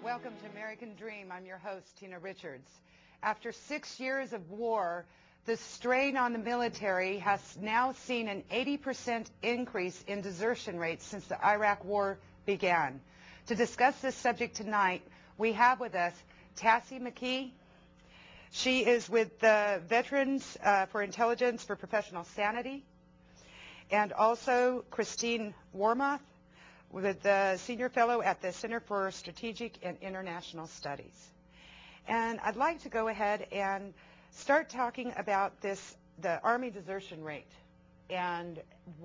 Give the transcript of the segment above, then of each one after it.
Welcome to American Dream. I'm your host, Tina Richards. After 6 years of war, the strain on the military has now seen an 80% increase in desertion rates since the Iraq War began. To discuss this subject tonight, we have with us Tassie McKee. She is with the Veterans for Intelligence for Professional Sanity, and also Christine Wormuth, with the Senior Fellow at the Center for Strategic and International Studies. And I'd like to go ahead and start talking about the Army desertion rate, and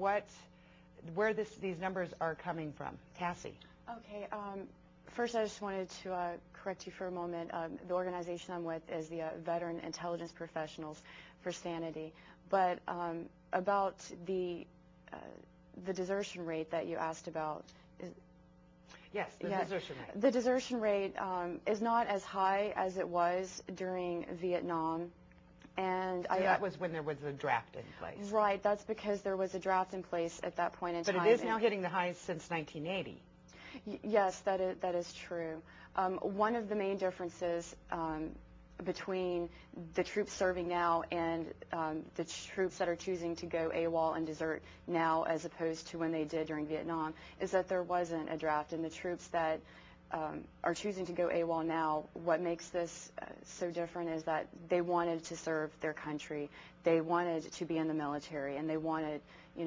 where these numbers are coming from. Tassie. Okay. First, I just wanted to correct you for a moment. The organization I'm with is the Veteran Intelligence Professionals for Sanity. But about the desertion rate that you asked about. Yes, desertion rate. The desertion rate is not as high as it was during Vietnam. And so that was when there was a draft in place. Right. That's because there was a draft in place at that point in time. But it is now hitting the highs since 1980. Yes, that is true. One of the main differences between the troops serving now and the troops that are choosing to go AWOL and desert now as opposed to when they did during Vietnam is that there wasn't a draft, and the troops that are choosing to go AWOL now, what makes this so different is that they wanted to serve their country, they wanted to be in the military, and they wanted,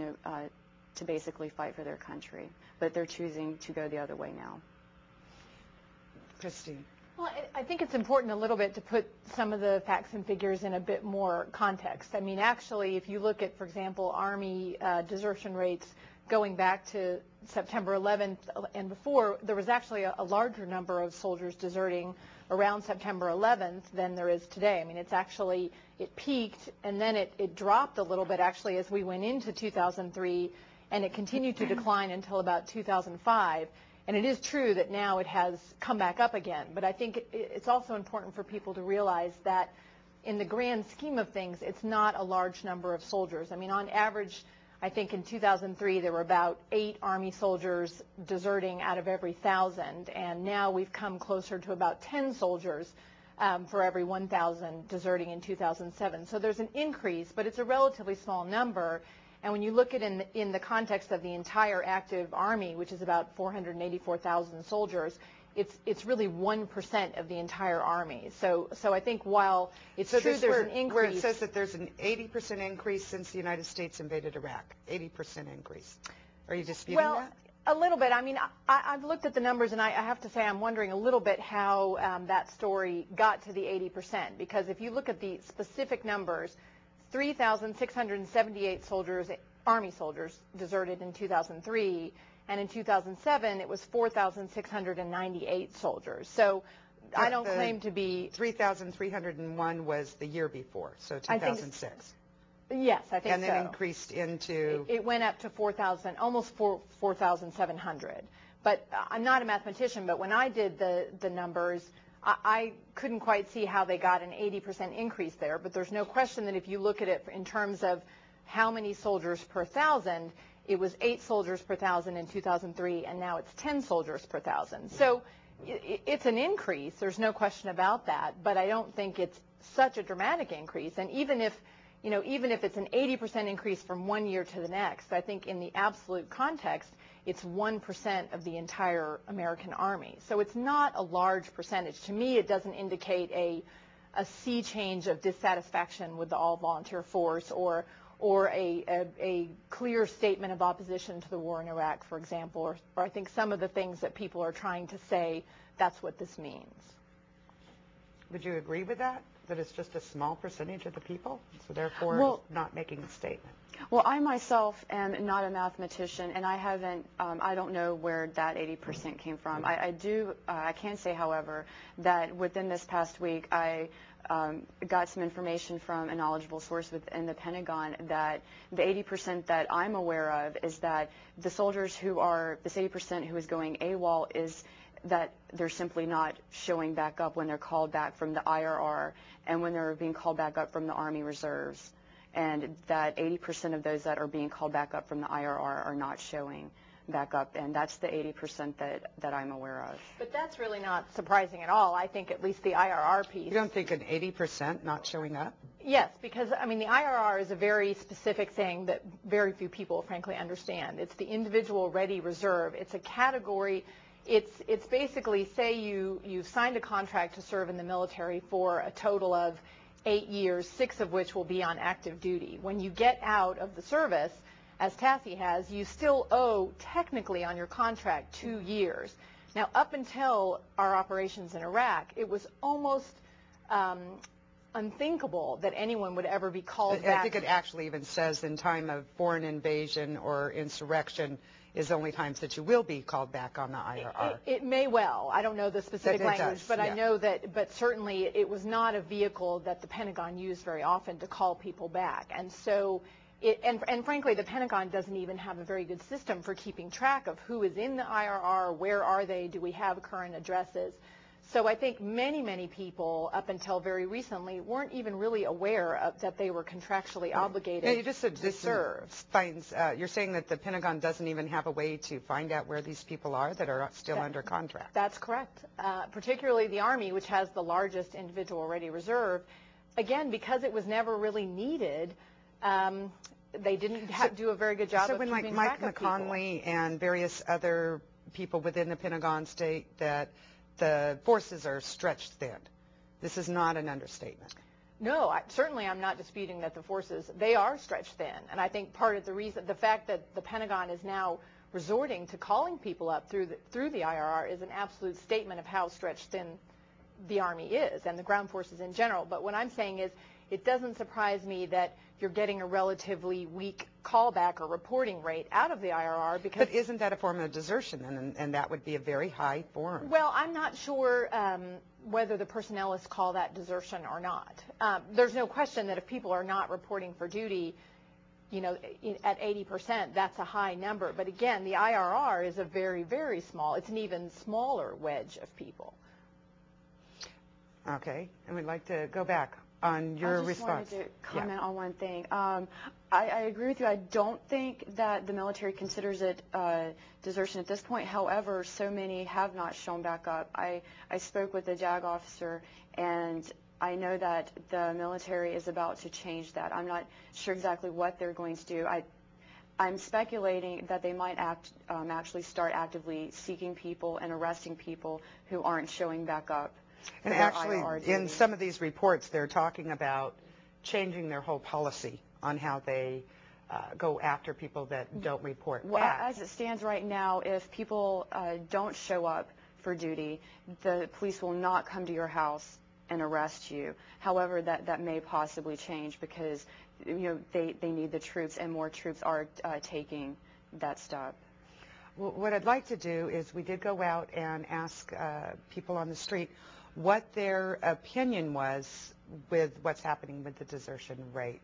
to basically fight for their country, but they're choosing to go the other way now. Christine. Well, I think it's important a little bit to put some of the facts and figures in a bit more context. I mean, actually, if you look at, for example, Army desertion rates going back to September 11th and before, there was actually a larger number of soldiers deserting around September 11th than there is today. I mean, it peaked and then it dropped a little bit actually as we went into 2003, and it continued to decline until about 2005. And it is true that now it has come back up again. But I think it's also important for people to realize that in the grand scheme of things, it's not a large number of soldiers. I mean, on average, I think in 2003, there were about 8 Army soldiers deserting out of every 1,000. And now we've come closer to about 10 soldiers for every 1,000 deserting in 2007. So there's an increase, but it's a relatively small number. And when you look at it in the context of the entire active Army, which is about 484,000 soldiers, it's really 1% of the entire Army. So I think while it's true there's an increase. Where it says that there's an 80% increase since the United States invaded Iraq, 80% increase. Are you disputing that? A little bit. I mean, I've looked at the numbers, and I have to say I'm wondering a little bit how that story got to the 80%. Because if you look at the specific numbers, 3,678 soldiers, Army soldiers, deserted in 2003, and in 2007 it was 4,698 soldiers. So I don't claim to be... 3,301 was the year before, so 2006. Yes, I think so. And then increased into... It went up to 4,000, almost 4,700. But I'm not a mathematician, but when I did the numbers, I couldn't quite see how they got an 80% increase there, but there's no question that if you look at it in terms of how many soldiers per 1,000, it was 8 soldiers per 1,000 in 2003, and now it's 10 soldiers per 1,000. So it's an increase, there's no question about that, but I don't think it's such a dramatic increase. And even if it's an 80% increase from one year to the next, I think in the absolute context, it's 1% of the entire American Army. So it's not a large percentage. To me, it doesn't indicate a sea change of dissatisfaction with the all-volunteer force or a clear statement of opposition to the war in Iraq, for example, or I think some of the things that people are trying to say, that's what this means. Would you agree with that? That it's just a small percentage of the people, so therefore not making a statement? Well, I myself am not a mathematician, and I don't know where that 80% came from. I can say, however, that within this past week, I got some information from a knowledgeable source within the Pentagon that the 80% that I'm aware of is that the soldiers this 80% who is going AWOL is that they're simply not showing back up when they're called back from the IRR and when they're being called back up from the Army Reserves, and that 80% of those that are being called back up from the IRR are not showing back up, and that's the 80% that I'm aware of. But that's really not surprising at all. I think at least the IRR piece. You don't think an 80% not showing up? Yes, because, I mean, the IRR is a very specific thing that very few people, frankly, understand. It's the individual ready reserve. It's a category. It's basically, say you've signed a contract to serve in the military for a total of 8 years, 6 of which will be on active duty. When you get out of the service, as Tassie has, you still owe technically on your contract 2 years. Now, up until our operations in Iraq, it was almost unthinkable that anyone would ever be called back. I think it actually even says in time of foreign invasion or insurrection is the only times that you will be called back on the IRR. It may well. I don't know the specific language, but yeah. I know that, but certainly it was not a vehicle that the Pentagon used very often to call people back. And so, and frankly, the Pentagon doesn't even have a very good system for keeping track of who is in the IRR, where are they, do we have current addresses. So I think many, many people up until very recently weren't even really aware of that they were contractually obligated you just said to serve. You're saying that the Pentagon doesn't even have a way to find out where these people are that are still under contract. That's correct. Particularly the Army, which has the largest individual ready reserve. Again, because it was never really needed, they didn't do a very good job of keeping track of people. Mike McConnell and various other people within the Pentagon state that the forces are stretched thin. This is not an understatement. No, certainly I'm not disputing that the forces, they are stretched thin. And I think part of the reason, the fact that the Pentagon is now resorting to calling people up through the IRR is an absolute statement of how stretched thin the Army is and the ground forces in general. But what I'm saying is it doesn't surprise me that you're getting a relatively weak callback or reporting rate out of the IRR because... But isn't that a form of desertion, and that would be a very high form? Well, I'm not sure whether the personnelists call that desertion or not. There's no question that if people are not reporting for duty, you know, at 80%, that's a high number. But again, the IRR is a very, very small, it's an even smaller wedge of people. Okay, and we'd like to go back on your response. I just wanted to comment on one thing. I agree with you. I don't think that the military considers it desertion at this point. However, so many have not shown back up. I spoke with a JAG officer, and I know that the military is about to change that. I'm not sure exactly what they're going to do. I'm speculating that they might actually start actively seeking people and arresting people who aren't showing back up. And actually, in some of these reports, they're talking about changing their whole policy on how they go after people that don't report back. Well, as it stands right now, if people don't show up for duty, the police will not come to your house and arrest you. However, that may possibly change because they need the troops, and more troops are taking that step. Well, what I'd like to do is we did go out and ask people on the street what their opinion was with what's happening with the desertion rate.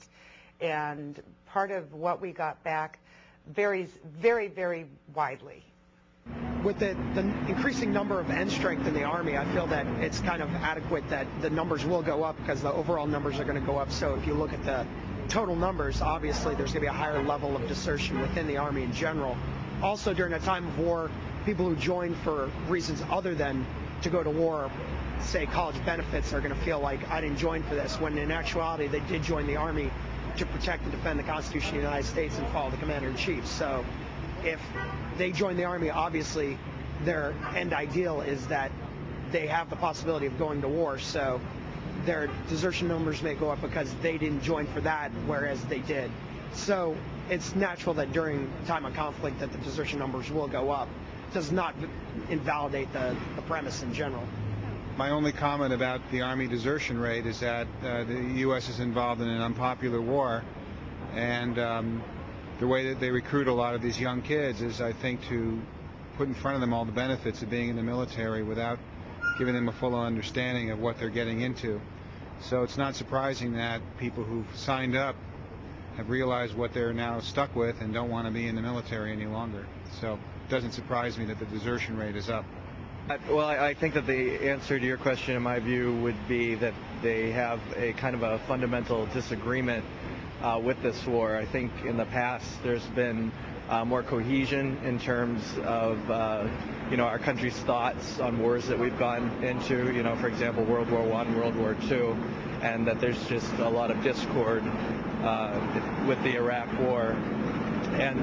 And part of what we got back varies very, very widely. With the increasing number of end strength in the Army, I feel that it's kind of adequate that the numbers will go up because the overall numbers are going to go up. So if you look at the total numbers, obviously there's going to be a higher level of desertion within the Army in general. Also, during a time of war, people who join for reasons other than to go to war, say college benefits, are going to feel like I didn't join for this, when in actuality they did join the Army to protect and defend the Constitution of the United States and follow the Commander-in-Chief. So if they join the Army, obviously their end ideal is that they have the possibility of going to war. So their desertion numbers may go up because they didn't join for that, whereas they did. So it's natural that during time of conflict that the desertion numbers will go up. It does not invalidate the premise in general. My only comment about the Army desertion rate is that the U.S. is involved in an unpopular war, and the way that they recruit a lot of these young kids is, I think, to put in front of them all the benefits of being in the military without giving them a full understanding of what they're getting into. So it's not surprising that people who've signed up have realized what they're now stuck with and don't want to be in the military any longer. So it doesn't surprise me that the desertion rate is up. Well, I think that the answer to your question, in my view, would be that they have a kind of a fundamental disagreement with this war. I think in the past there's been more cohesion in terms of our country's thoughts on wars that we've gone into, for example, World War I, World War II, and that there's just a lot of discord with the Iraq War. And,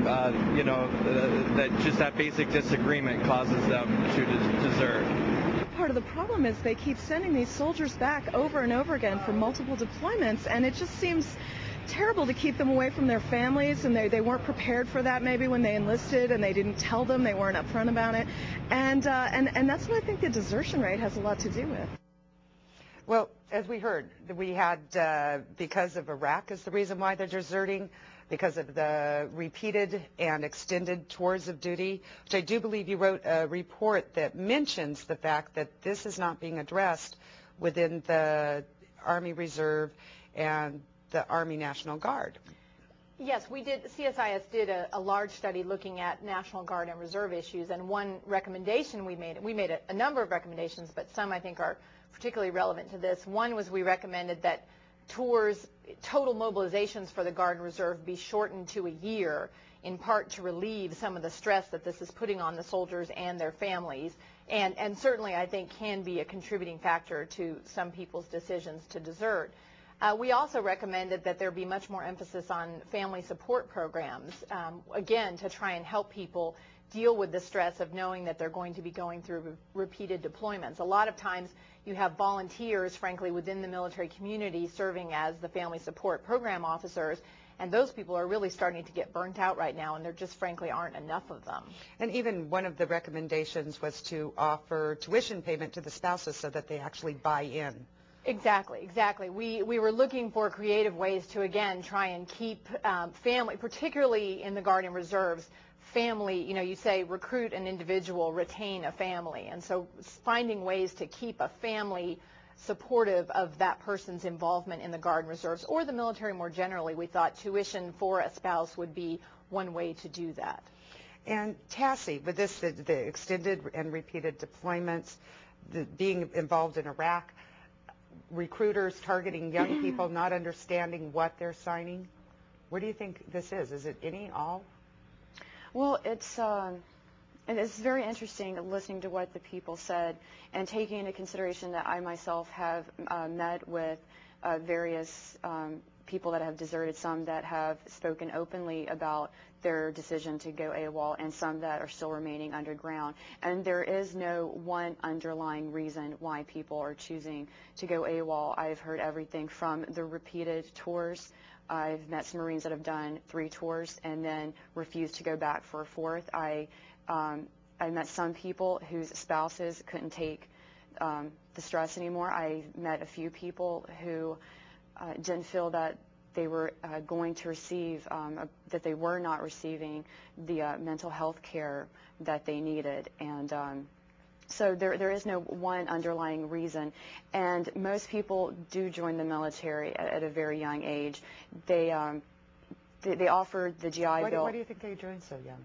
that basic disagreement causes them to desert. Part of the problem is they keep sending these soldiers back over and over again for multiple deployments, and it just seems terrible to keep them away from their families, and they weren't prepared for that maybe when they enlisted, and they didn't tell them, they weren't upfront about it, and that's what I think the desertion rate has a lot to do with. Well, as we heard, we had, because of Iraq is the reason why they're deserting, because of the repeated and extended tours of duty, which I do believe you wrote a report that mentions the fact that this is not being addressed within the Army Reserve and the Army National Guard. Yes, we did. CSIS did a large study looking at National Guard and Reserve issues, and one recommendation we made a number of recommendations, but some I think are particularly relevant to this. One was we recommended that total mobilizations for the Guard and Reserve be shortened to a year, in part to relieve some of the stress that this is putting on the soldiers and their families, and certainly I think can be a contributing factor to some people's decisions to desert. We also recommended that there be much more emphasis on family support programs, again, to try and help people deal with the stress of knowing that they're going to be going through repeated deployments. A lot of times you have volunteers, frankly, within the military community serving as the family support program officers, and those people are really starting to get burnt out right now, and there just frankly aren't enough of them. And even one of the recommendations was to offer tuition payment to the spouses so that they actually buy in. Exactly. We were looking for creative ways to, again, try and keep family, particularly in the Guard and Reserves, family, you say recruit an individual, retain a family. And so finding ways to keep a family supportive of that person's involvement in the Guard and Reserves or the military more generally, we thought tuition for a spouse would be one way to do that. And Tassie, with this, the extended and repeated deployments, being involved in Iraq, recruiters targeting young people, not understanding what they're signing, where do you think this is? Is it any, all? Well, it's very interesting listening to what the people said and taking into consideration that I myself have met with various people that have deserted, some that have spoken openly about their decision to go AWOL, and some that are still remaining underground. And there is no one underlying reason why people are choosing to go AWOL. I've heard everything from the repeated tours. I've met some Marines that have done 3 tours and then refused to go back for a 4th. I met some people whose spouses couldn't take the stress anymore. I met a few people who didn't feel that they were going to receive, that they were not receiving the mental health care that they needed. And so there is no one underlying reason. And most people do join the military at a very young age. They offered the GI Bill. Why do you think they joined so young?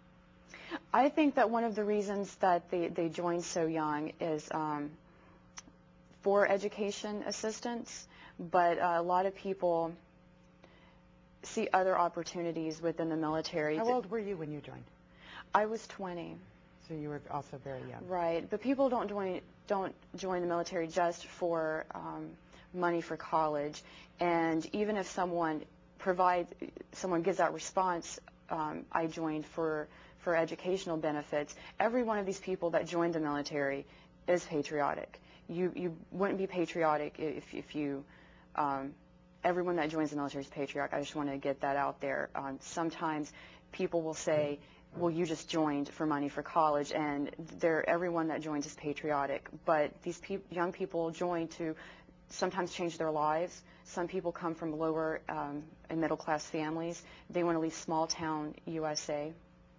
I think that one of the reasons that they joined so young is for education assistance, but a lot of people see other opportunities within the military. How old were you when you joined? I was 20. So you were also very young. Right, but people don't join the military just for money for college, and even if someone gives that response, I joined for educational benefits. Every one of these people that joined the military is patriotic. You wouldn't be patriotic if you. Everyone that joins the military is patriotic. I just want to get that out there. Sometimes people will say, well, you just joined for money for college, and everyone that joins is patriotic. But these young people join to sometimes change their lives. Some people come from lower and middle-class families. They want to leave small-town USA.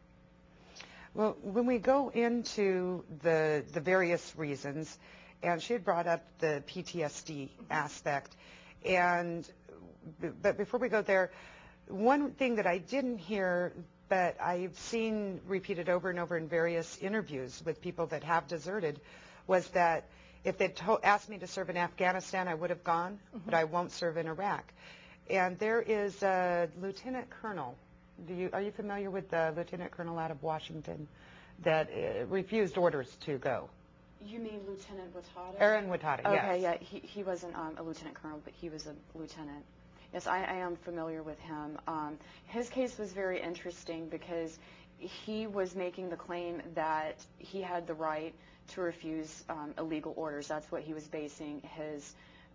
Well, when we go into the various reasons, and she had brought up the PTSD aspect, but before we go there, one thing that I didn't hear, but I've seen repeated over and over in various interviews with people that have deserted, was that if they'd asked me to serve in Afghanistan, I would have gone, but I won't serve in Iraq. And there is a lieutenant colonel Are you familiar with the lieutenant colonel out of Washington that refused orders to go? You mean Lieutenant Wattada? Aaron Wattada, yes. Okay, yeah, he wasn't a lieutenant colonel, but he was a lieutenant. Yes, I am familiar with him. His case was very interesting because he was making the claim that he had the right to refuse illegal orders. That's what he was basing his.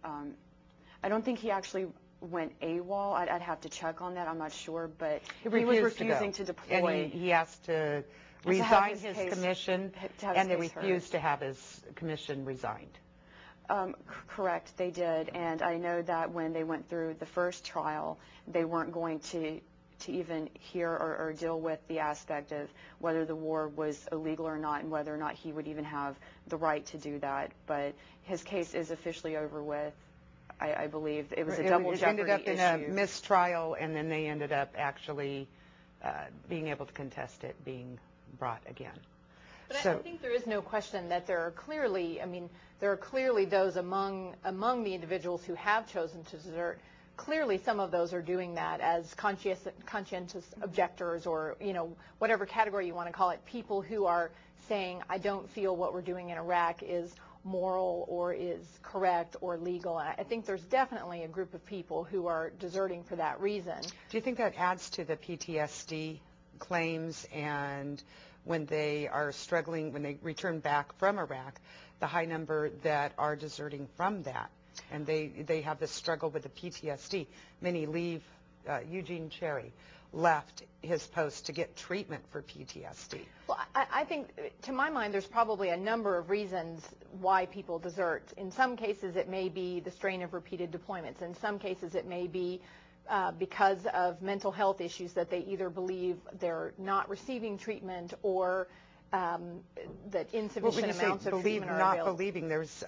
I don't think he actually went AWOL. I'd have to check on that. I'm not sure, but he was refusing to deploy. And he asked to resign his commission, and they refused to have his commission resigned. Correct, they did. And I know that when they went through the first trial, they weren't going to even hear or deal with the aspect of whether the war was illegal or not and whether or not he would even have the right to do that. But his case is officially over with. I believe it was a double jeopardy issue. It ended up in a mistrial, and then they ended up actually being able to contest it being brought again. But I think there is no question that there are clearly, those among the individuals who have chosen to desert. Clearly, some of those are doing that as conscientious objectors, or whatever category you want to call it. People who are saying, I don't feel what we're doing in Iraq is moral or is correct or legal. And I think there's definitely a group of people who are deserting for that reason. Do you think that adds to the PTSD claims, and when they are struggling, when they return back from Iraq, the high number that are deserting from that, and they have this struggle with the PTSD? Many leave. Eugene Cherry left his post to get treatment for PTSD. Well, I think, to my mind, there's probably a number of reasons why people desert. In some cases, it may be the strain of repeated deployments. In some cases, it may be because of mental health issues that they either believe they're not receiving treatment or that insufficient amounts of treatment are available. Not believing. There's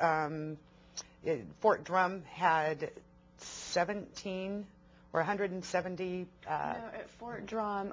Fort Drum had 17 or 170. At Fort Drum,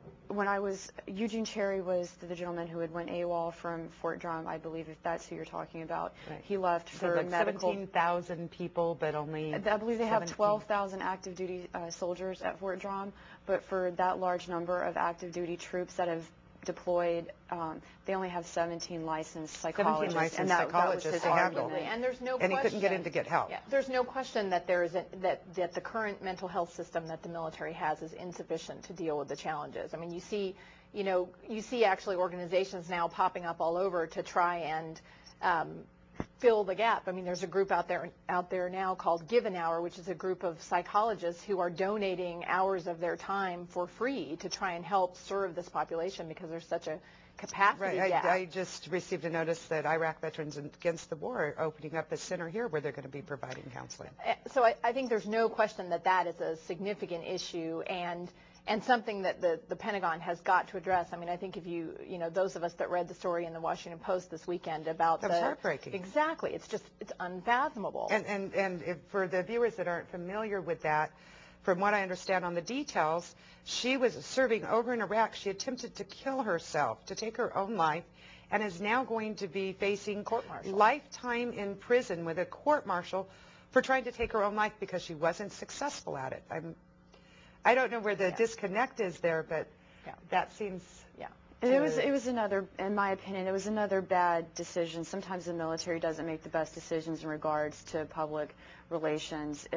Eugene Cherry was the gentleman who had went AWOL from Fort Drum, I believe, if that's who you're talking about. Right. He left for like medical. 17,000 people, but only I believe they have 12,000 active duty soldiers at Fort Drum, but for that large number of active duty troops that have deployed, they only have 17 licensed psychologists. 17 licensed and psychologists that was his to handle. argument. And there's no and question. he couldn't get in to get help. Yeah, there's no question that that the current mental health system that the military has is insufficient to deal with the challenges. I mean, you see actually organizations now popping up all over to try and fill the gap. I mean, there's a group out there now called Give an Hour, which is a group of psychologists who are donating hours of their time for free to try and help serve this population because there's such a capacity gap. I just received a notice that Iraq Veterans Against the War are opening up a center here where they're going to be providing counseling. So I think there's no question that is a significant issue and something that the Pentagon has got to address. I mean, I think if those of us that read the story in the Washington Post this weekend about that was heartbreaking. Exactly. It's unfathomable. And for the viewers that aren't familiar with that, from what I understand on the details, she was serving over in Iraq. She attempted to kill herself, to take her own life, and is now going to be facing lifetime in prison with a court-martial for trying to take her own life because she wasn't successful at it. I don't know where the disconnect is there, but that seems... Yeah. It was another, in my opinion, it was another bad decision. Sometimes the military doesn't make the best decisions in regards to public relations.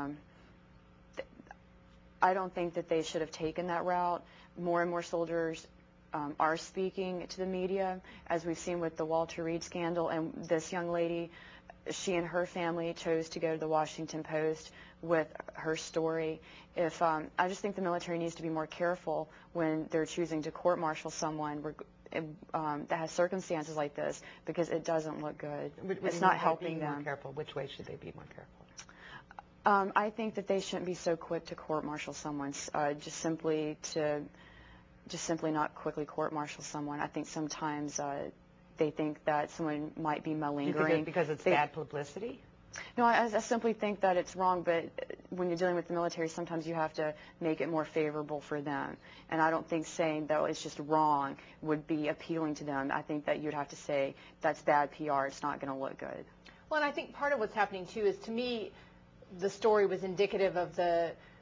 I don't think that they should have taken that route. More and more soldiers are speaking to the media, as we've seen with the Walter Reed scandal. And this young lady, she and her family chose to go to the Washington Post with her story. I just think the military needs to be more careful when they're choosing to court-martial someone that has circumstances like this, because it doesn't look good. It's not helping them. More careful. Which way should they be more careful? I think that they shouldn't be so quick to court-martial someone. Just simply not quickly court-martial someone. I think sometimes they think that someone might be malingering because it's bad publicity. No, I simply think that it's wrong. But when you're dealing with the military, sometimes you have to make it more favorable for them. And I don't think saying that it's just wrong would be appealing to them. I think that you'd have to say that's bad PR. It's not going to look good. Well, and I think part of what's happening too is, to me, the story was indicative of the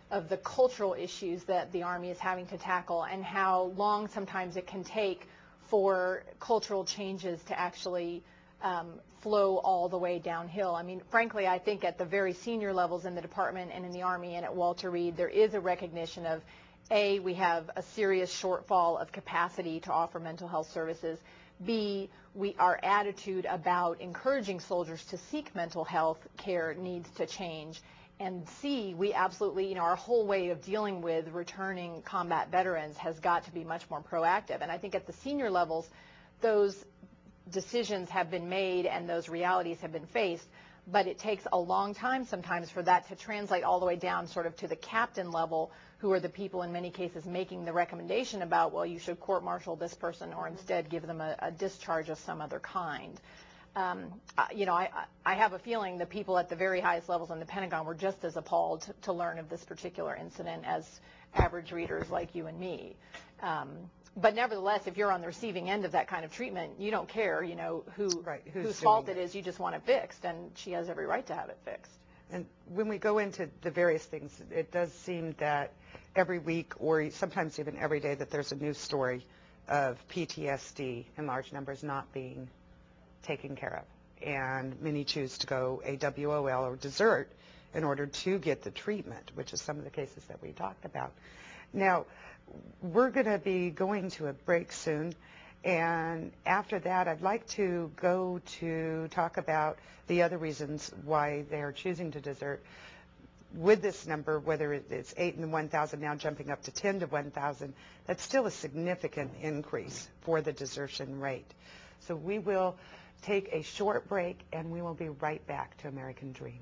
of the cultural issues that the Army is having to tackle and how long sometimes it can take for cultural changes to actually flow all the way downhill. I mean, frankly, I think at the very senior levels in the department and in the Army and at Walter Reed, there is a recognition of, A, we have a serious shortfall of capacity to offer mental health services. B, our attitude about encouraging soldiers to seek mental health care needs to change. And C, we absolutely, our whole way of dealing with returning combat veterans has got to be much more proactive. And I think at the senior levels, those decisions have been made and those realities have been faced, but it takes a long time sometimes for that to translate all the way down sort of to the captain level, who are the people in many cases making the recommendation about, well, you should court-martial this person or instead give them a discharge of some other kind. I have a feeling the people at the very highest levels in the Pentagon were just as appalled to learn of this particular incident as average readers like you and me. But nevertheless, if you're on the receiving end of that kind of treatment, you don't care, whose fault it is. You just want it fixed, and she has every right to have it fixed. And when we go into the various things, it does seem that every week or sometimes even every day that there's a news story of PTSD in large numbers not being taken care of. And many choose to go AWOL or desert in order to get the treatment, which is some of the cases that we talked about. Now, we're going to be going to a break soon, and after that I'd like to go to talk about the other reasons why they're choosing to desert. With this number, whether it's 8 in 1,000 now jumping up to 10 to 1,000, that's still a significant increase for the desertion rate. So we will take a short break, and we will be right back to American Dream.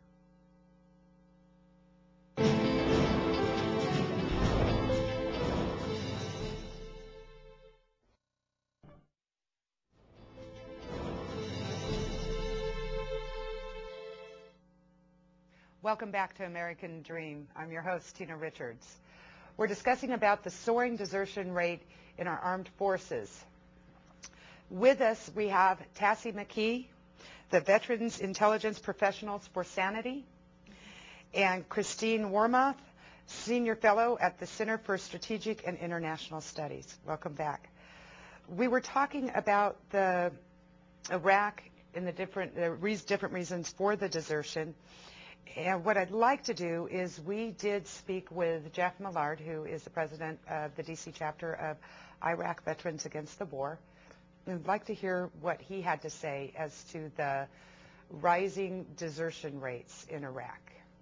Welcome back to American Dream. I'm your host, Tina Richards. We're discussing about the soaring desertion rate in our armed forces. With us, we have Tassie McKee, the Veterans Intelligence Professionals for Sanity, and Christine Wormuth, Senior Fellow at the Center for Strategic and International Studies. Welcome back. We were talking about the Iraq and the different reasons for the desertion. And what I'd like to do is we did speak with Jeff Millard, who is the president of the D.C. chapter of Iraq Veterans Against the War. I'd like to hear what he had to say as to the rising desertion rates in Iraq.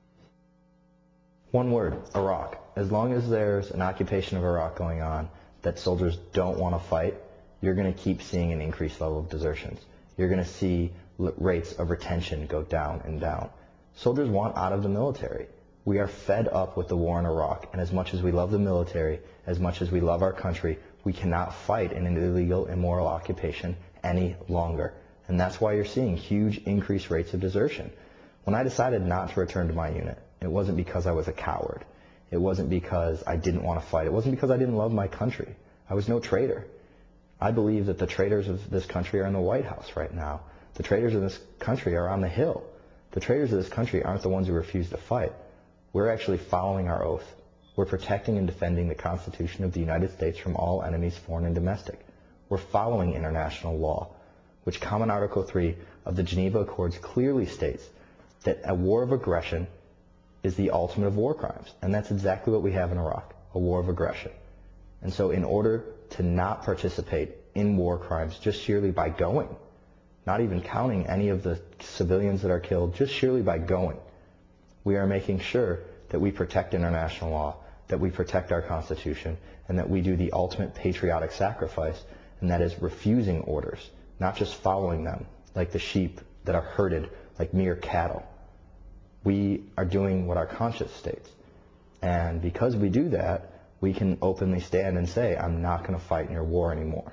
One word, Iraq. As long as there's an occupation of Iraq going on that soldiers don't want to fight, you're going to keep seeing an increased level of desertions. You're going to see rates of retention go down and down. Soldiers want out of the military. We are fed up with the war in Iraq, and as much as we love the military, as much as we love our country, we cannot fight in an illegal, immoral occupation any longer. And that's why you're seeing huge increased rates of desertion. When I decided not to return to my unit, it wasn't because I was a coward. It wasn't because I didn't want to fight. It wasn't because I didn't love my country. I was no traitor. I believe that the traitors of this country are in the White House right now. The traitors of this country are on the Hill. The traitors of this country aren't the ones who refuse to fight. We're actually following our oath. We're protecting and defending the Constitution of the United States from all enemies, foreign and domestic. We're following international law, which Common Article 3 of the Geneva Accords clearly states that a war of aggression is the ultimate of war crimes. And that's exactly what we have in Iraq, a war of aggression. And so in order to not participate in war crimes just sheerly by going, not even counting any of the civilians that are killed, just sheerly by going, we are making sure that we protect international law, that we protect our Constitution, and that we do the ultimate patriotic sacrifice, and that is refusing orders, not just following them like the sheep that are herded like mere cattle. We are doing what our conscience states. And because we do that, we can openly stand and say, I'm not going to fight in your war anymore.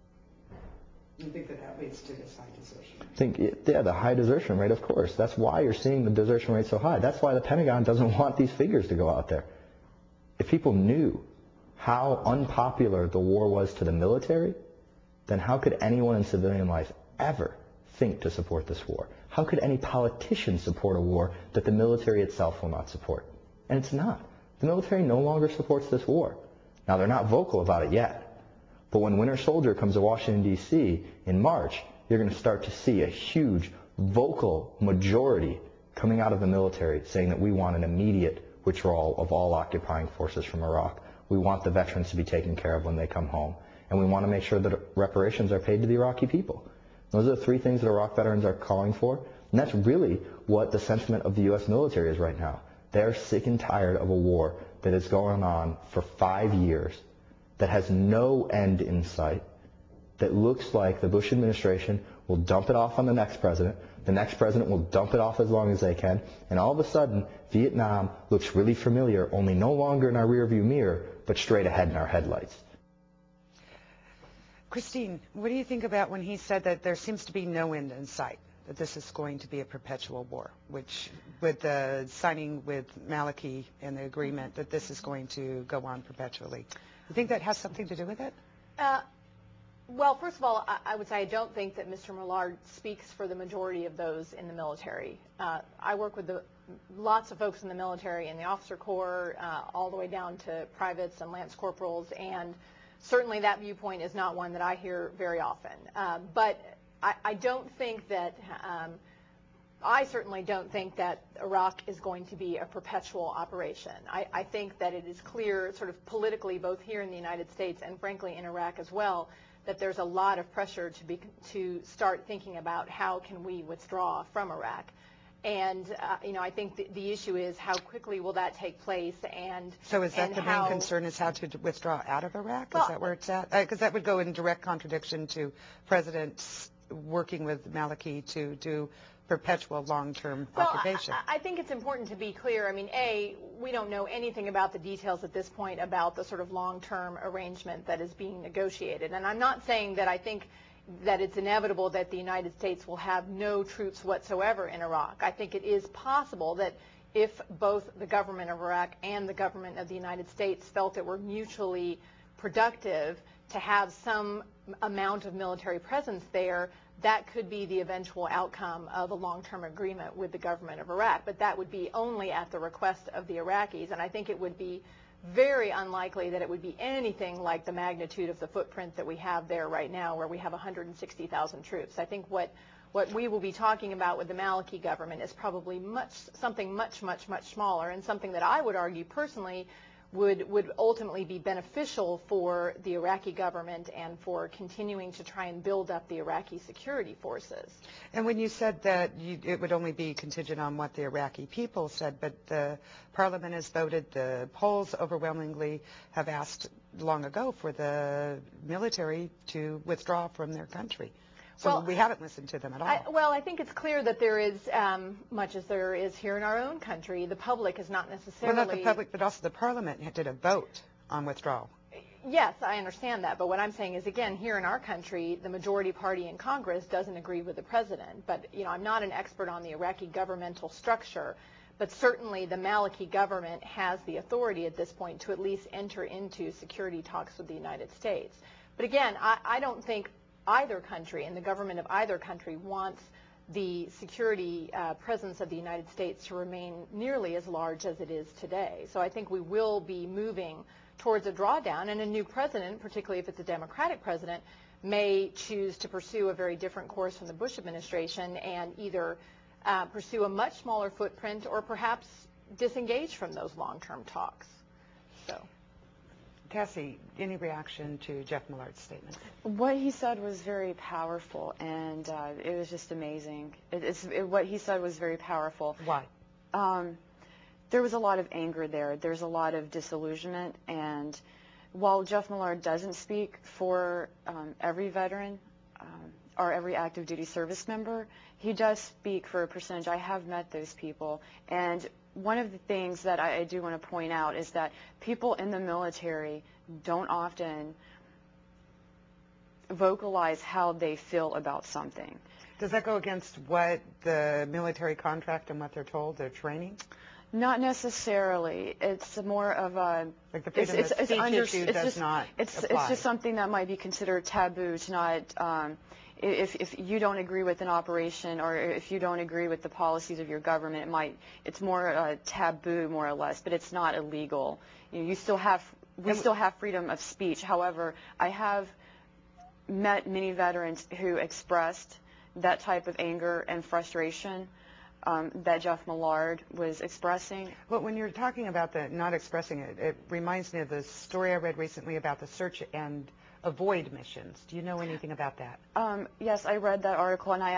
You think that leads to this high desertion rate? Yeah, the high desertion rate, of course. That's why you're seeing the desertion rate so high. That's why the Pentagon doesn't want these figures to go out there. If people knew how unpopular the war was to the military, then how could anyone in civilian life ever think to support this war? How could any politician support a war that the military itself will not support? And it's not. The military no longer supports this war. Now, they're not vocal about it yet, but when Winter Soldier comes to Washington, D.C. in March, you're going to start to see a huge vocal majority coming out of the military saying that we want an immediate withdrawal of all occupying forces from Iraq. We want the veterans to be taken care of when they come home. And we want to make sure that reparations are paid to the Iraqi people. Those are the three things that Iraq veterans are calling for. And that's really what the sentiment of the U.S. military is right now. They're sick and tired of a war that is going on for 5 years, that has no end in sight, that looks like the Bush administration will dump it off on the next president will dump it off as long as they can, and all of a sudden, Vietnam looks really familiar, only no longer in our rearview mirror, but straight ahead in our headlights. Christine, what do you think about when he said that there seems to be no end in sight, that this is going to be a perpetual war, which with the signing with Maliki and the agreement that this is going to go on perpetually? You think that has something to do with it? Well, first of all, I would say I don't think that Mr. Millard speaks for the majority of those in the military. I work with lots of folks in the military, in the officer corps, all the way down to privates and lance corporals, and certainly that viewpoint is not one that I hear very often. But I don't think that, I certainly don't think that Iraq is going to be a perpetual operation. I think that it is clear sort of politically, both here in the United States and frankly in Iraq as well, that there's a lot of pressure to start thinking about how can we withdraw from Iraq. And, I think the issue is how quickly will that take place, and so is that the main concern, is how to withdraw out of Iraq? Is that where it's at? Because that would go in direct contradiction to presidents working with Maliki to do perpetual long-term occupation. I think it's important to be clear. I mean, we don't know anything about the details at this point about the sort of long-term arrangement that is being negotiated. And I'm not saying that I think that it's inevitable that the United States will have no troops whatsoever in Iraq. I think it is possible that if both the government of Iraq and the government of the United States felt it were mutually productive to have some amount of military presence there, that could be the eventual outcome of a long-term agreement with the government of Iraq. But that would be only at the request of the Iraqis, and I think it would be very unlikely that it would be anything like the magnitude of the footprint that we have there right now, where we have 160,000 troops. I think what we will be talking about with the Maliki government is probably something much smaller, and something that I would argue personally would ultimately be beneficial for the Iraqi government and for continuing to try and build up the Iraqi security forces. And when you said that it would only be contingent on what the Iraqi people said, but the parliament has voted, the polls overwhelmingly have asked long ago for the military to withdraw from their country. So we haven't listened to them at all. I think it's clear that there is, much as there is here in our own country, the public is not necessarily... Well, not the public, but also the parliament did a vote on withdrawal. Yes, I understand that. But what I'm saying is, again, here in our country, the majority party in Congress doesn't agree with the president. But, I'm not an expert on the Iraqi governmental structure. But certainly the Maliki government has the authority at this point to at least enter into security talks with the United States. But again, I don't think either country and the government of either country wants the security presence of the United States to remain nearly as large as it is today. So I think we will be moving towards a drawdown, and a new president, particularly if it's a Democratic president, may choose to pursue a very different course from the Bush administration and either pursue a much smaller footprint or perhaps disengage from those long-term talks. So. Cassie, any reaction to Jeff Millard's statement? What he said was very powerful, and it was just amazing. What he said was very powerful. Why? There was a lot of anger there. There's a lot of disillusionment, and while Jeff Millard doesn't speak for every veteran or every active duty service member, he does speak for a percentage. I have met those people, and one of the things that I do want to point out is that people in the military don't often vocalize how they feel about something. Does that go against what the military contract and what they're told, their training? Not necessarily. It's more of a... Like the freedom of speech issue does not apply. It's just something that might be considered taboo to not if you don't agree with an operation or if you don't agree with the policies of your government, it's more taboo, more or less, but it's not illegal. We still have freedom of speech. However, I have met many veterans who expressed that type of anger and frustration that Jeff Millard was expressing. Well, when you're talking about the not expressing it, it reminds me of the story I read recently about the search and avoid missions. Do you know anything about that? Yes, I read that article, and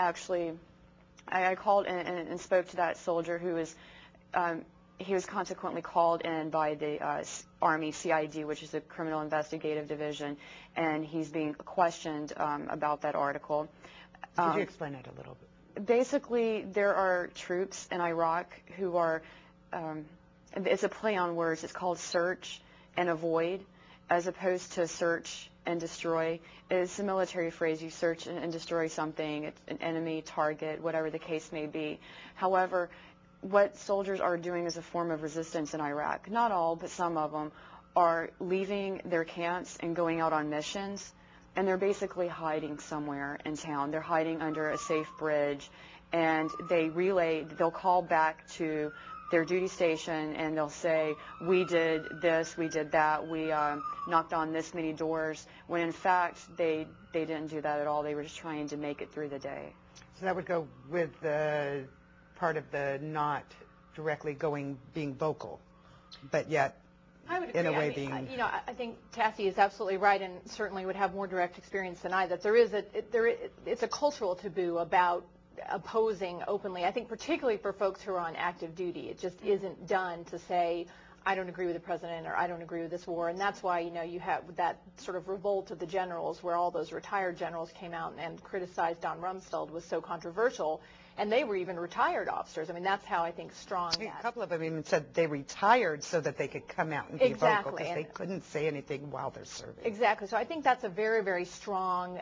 I called and spoke to that soldier who was, he was consequently called in by the Army CID, which is the Criminal Investigative Division, and he's being questioned about that article. Could you explain it a little bit? Basically, there are troops in Iraq who are, it's a play on words, it's called search and avoid, as opposed to search and destroy. It's a military phrase. You search and destroy something. It's an enemy, target, whatever the case may be. However, what soldiers are doing is a form of resistance in Iraq. Not all, but some of them are leaving their camps and going out on missions, and they're basically hiding somewhere in town. They're hiding under a safe bridge, and they'll call back to their duty station, and they'll say, we did this, we did that, we knocked on this many doors, when in fact they didn't do that at all. They were just trying to make it through the day. So that would go with the part of the not directly being vocal, but yet I would agree. in a way I think Tassie is absolutely right, and certainly would have more direct experience than I, that it's a cultural taboo about opposing openly. I think particularly for folks who are on active duty, it just isn't done to say, I don't agree with the president, or I don't agree with this war. And that's why, you have that sort of revolt of the generals, where all those retired generals came out and criticized Don Rumsfeld was so controversial. And they were even retired officers. I mean, that's how I think strong a couple of them even said they retired so that they could come out and be vocal, because they couldn't say anything while they're serving. Exactly. So I think that's a very, very strong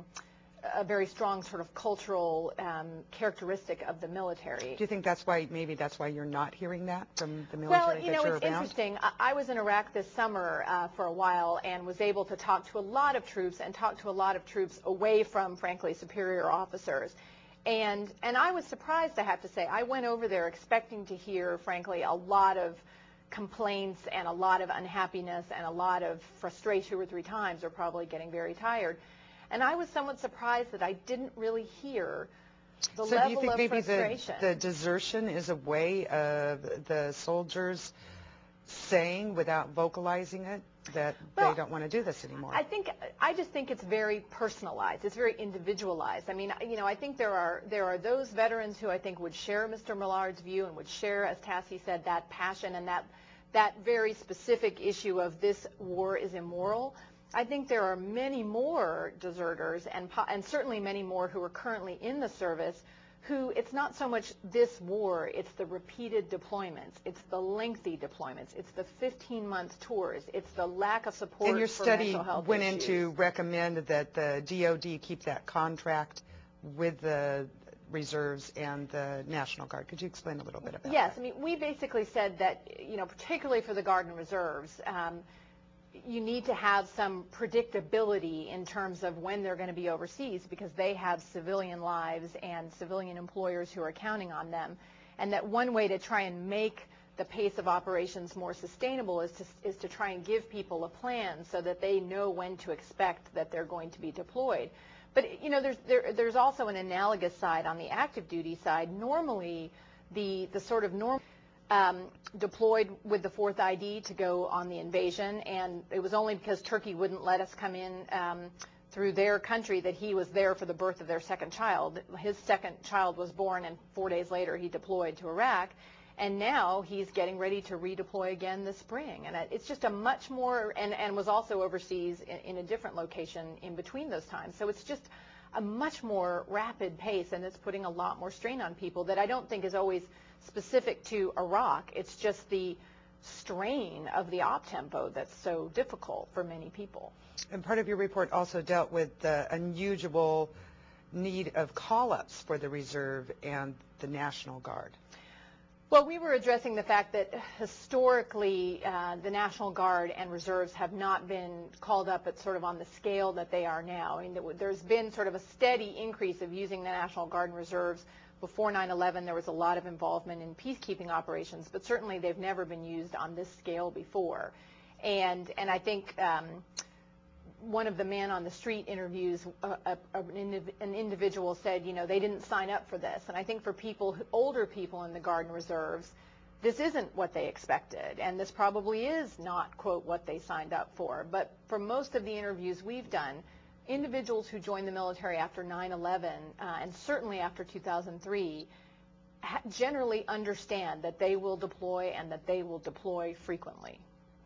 sort of cultural characteristic of the military. Do you think maybe that's why you're not hearing that from the military? Well, that you're it's around? interesting. I was in Iraq this summer for a while and was able to talk to a lot of troops away from, frankly, superior officers. And I was surprised, I have to say. I went over there expecting to hear, frankly, a lot of complaints and a lot of unhappiness and a lot of frustration. 2 or 3 times, they're probably getting very tired. And I was somewhat surprised that I didn't really hear the level of frustration. So do you think maybe the desertion is a way of the soldiers saying, without vocalizing it, that they don't want to do this anymore? I just think it's very personalized. It's very individualized. I mean, I think there are those veterans who I think would share Mr. Millard's view and would share, as Tassie said, that passion and that very specific issue of this war is immoral. I think there are many more deserters and certainly many more who are currently in the service who it's not so much this war, it's the repeated deployments, it's the lengthy deployments, it's the 15-month tours, it's the lack of support for mental health issues. And your study went in to recommend that the DOD keep that contract with the reserves and the National Guard. Could you explain a little bit about that? Yes. I mean, we basically said that, particularly for the Guard and Reserves, you need to have some predictability in terms of when they're going to be overseas, because they have civilian lives and civilian employers who are counting on them. And that one way to try and make the pace of operations more sustainable is to try and give people a plan so that they know when to expect that they're going to be deployed. But, there's also an analogous side on the active duty side. Normally, the sort of normal deployed with the 4th ID to go on the invasion, and it was only because Turkey wouldn't let us come in through their country that he was there for the birth of their second child. His second child was born, and 4 days later he deployed to Iraq, and now he's getting ready to redeploy again this spring. And it's just a much more, and was also overseas in a different location in between those times. So it's just a much more rapid pace, and it's putting a lot more strain on people that I don't think is always specific to Iraq. It's just the strain of the op tempo that's so difficult for many people. And part of your report also dealt with the unusual need of call-ups for the Reserve and the National Guard. Well, we were addressing the fact that historically the National Guard and reserves have not been called up at sort of on the scale that they are now. I mean, there's been sort of a steady increase of using the National Guard and reserves. Before 9/11, there was a lot of involvement in peacekeeping operations, but certainly they've never been used on this scale before. And I think one of the man on the street interviews, an individual said, you know, they didn't sign up for this. And I think for people, older people in the Guard and Reserves, this isn't what they expected. And this probably is not, quote, what they signed up for. But for most of the interviews we've done, individuals who joined the military after 9/11 and certainly after 2003 generally understand that they will deploy and that they will deploy frequently.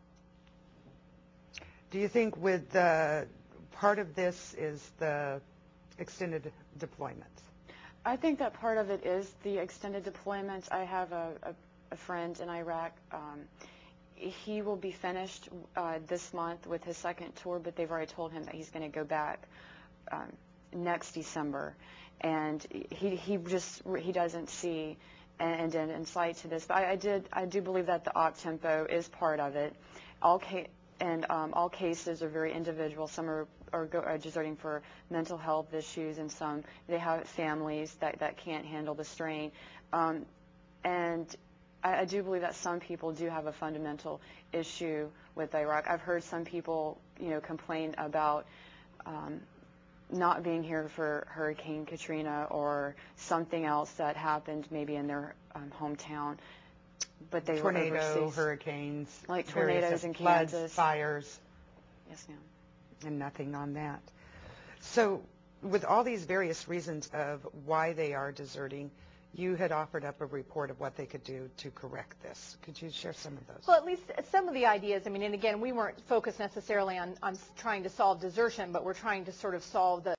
Do you think with part of this is the extended deployments? I think that part of it is the extended deployments. I have a friend in Iraq. He will be finished this month with his second tour, but they've already told him that he's going to go back next December. And he doesn't see an end in sight to this. But I do believe that the op tempo is part of it. All cases are very individual. Some are deserting for mental health issues, and some they have families that can't handle the strain. And I do believe that some people do have a fundamental issue with Iraq. I've heard some people, you know, complain about not being here for Hurricane Katrina or something else that happened maybe in their hometown. But they were overseas. Hurricanes, like tornadoes in floods, Kansas, fires. Yes, ma'am. And nothing on that. So with all these various reasons of why they are deserting, you had offered up a report of what they could do to correct this. Could you share some of those? Well, at least some of the ideas. I mean, and again, we weren't focused necessarily on trying to solve desertion, but we're trying to sort of solve the